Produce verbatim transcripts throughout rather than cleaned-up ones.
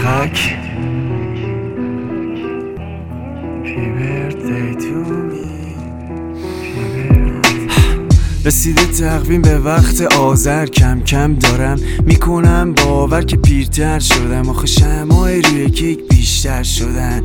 خاک Happy birthday to me. رسیده تقویم به وقت آذر، کم کم دارم میکنم باور که پیرتر شدم. آخه شمعای روی کیک بیشتر شدن.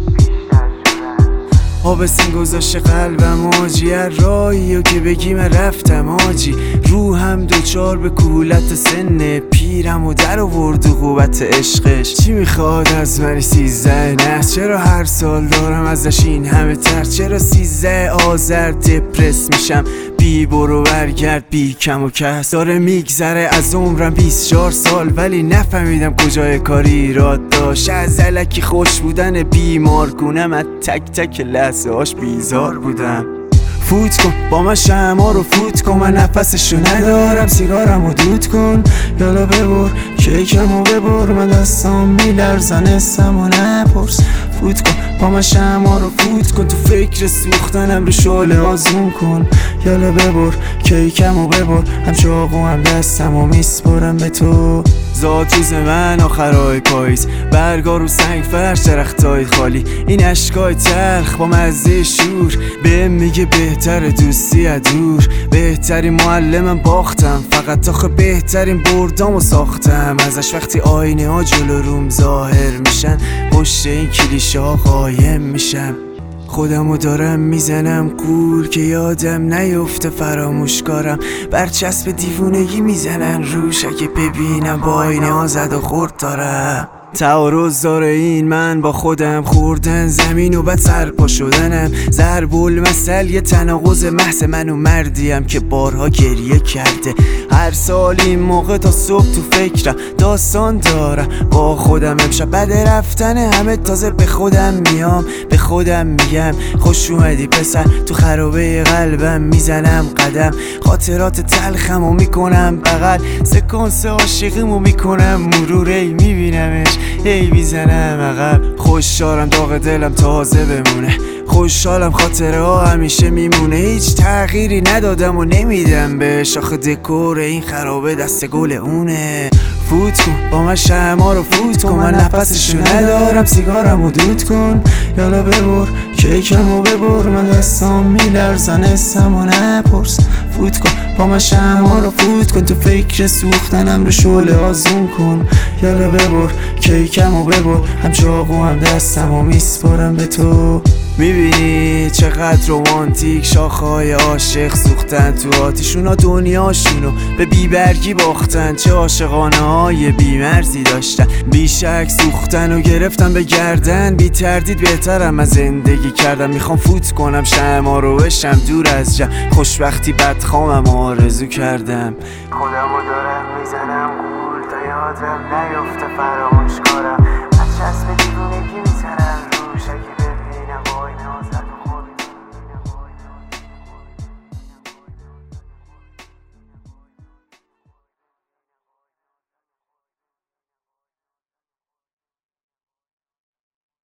آبستن گذاشته قلبم آجی، هر راهی و که بگی من رفتم آجی. روحم دوچار به کولت سن پیرم و در آورد و قوت عشقش. چی میخواد از من سیزده نه؟ چرا هر سال دارم ازش این همه ترس؟ چرا سیزده آذر دپرس میشم؟ بی برو برگرد بی کم و کس. داره میگذره از عمرم بیست و چهار سال، ولی نفهمیدم کجای کاری ایراد داشت. از الکی خوش بودن بیمارگونم، از تک تک لحظه هاش بیزار بودم. فوت کن با من شمع رو فوت کن، من نفسشو ندارم، سیگارم رو دود کن. یالا ببر کیکم رو ببر، من دستام میلرزن اسم و نپرس. فوت کن با من شمع رو فوت کن، تو فکر سوختنم رو شعله آزمون کن. یالا ببر کیکم رو ببر، هم چاقو هم دستم و میسپرم به تو. زاد روز من آخرای پاییز، برگا رو سنگ فرش درختای خالی. این اشکای تلخ با مزه شور بهم میگه بهتر دوستی دور. بهترین معلمم باختم، فقط آخه بهترین بردامو ساختم ازش. وقتی آینه ها جلو روم ظاهر میشن، پشت این کلیشه ها قایم میشم. خودمو دارم میزنم گور که یادم نیفته فراموشکارم. برچسب دیوونگی میزنن روش، اگه ببینم با آینه ها زد و خورد دارم. تعارض داره این من با خودم، خوردن زمین و بعد سرپا شدنم. ضرب المثل یه تناقض محض، من و مردیم که بارها گریه کرده. هر سال این موقع تا صبح تو فکرم، داستان دارم با خودم. امشب بعد رفتن همه تازه به خودم میام، به خودم میگم خوش اومدی پسر. تو خرابه قلبم میزنم قدم، خاطرات تلخمو میکنم بغل. سکانس عاشقیمو میکنم مرور، ای میبینمش هی میزنم عقب. خوشحالم داغ دلم تازه بمونه، خوشحالم خاطره ها همیشه میمونه. هیچ تغییری ندادم و نمیدم بهش، آخه دکور این خرابه دست گل اونه. فوت کن با من شمع رو فوت کن، من نفسشو ندارم، سیگارم رو دود کن. یالا ببر کیکم رو ببر، من دستام میلرزن اسم و نپرس. فوت کن با من شمع رو فوت کن، تو فکر سوختنم رو شعله آزمون کن. یالا ببر کیکم رو ببر، هم چاقو هم دستم و میسپرم به تو. میبینی چقدر رومانتیک شاخهای عاشق سوختن تو آتیشونا، دنیاشونو به بیبرگی باختن. چه عاشقانه های بیمرزی داشتن، بیشک سوختن و گرفتن به گردن. بی تردید بهترم از زندگی کردم، میخوام فوت کنم شمع رو بشم دور از جمع. خوشبختی بدخوامم آرزو کردم. خودمو دارم میزنم گول تا یادم نیفته فراموش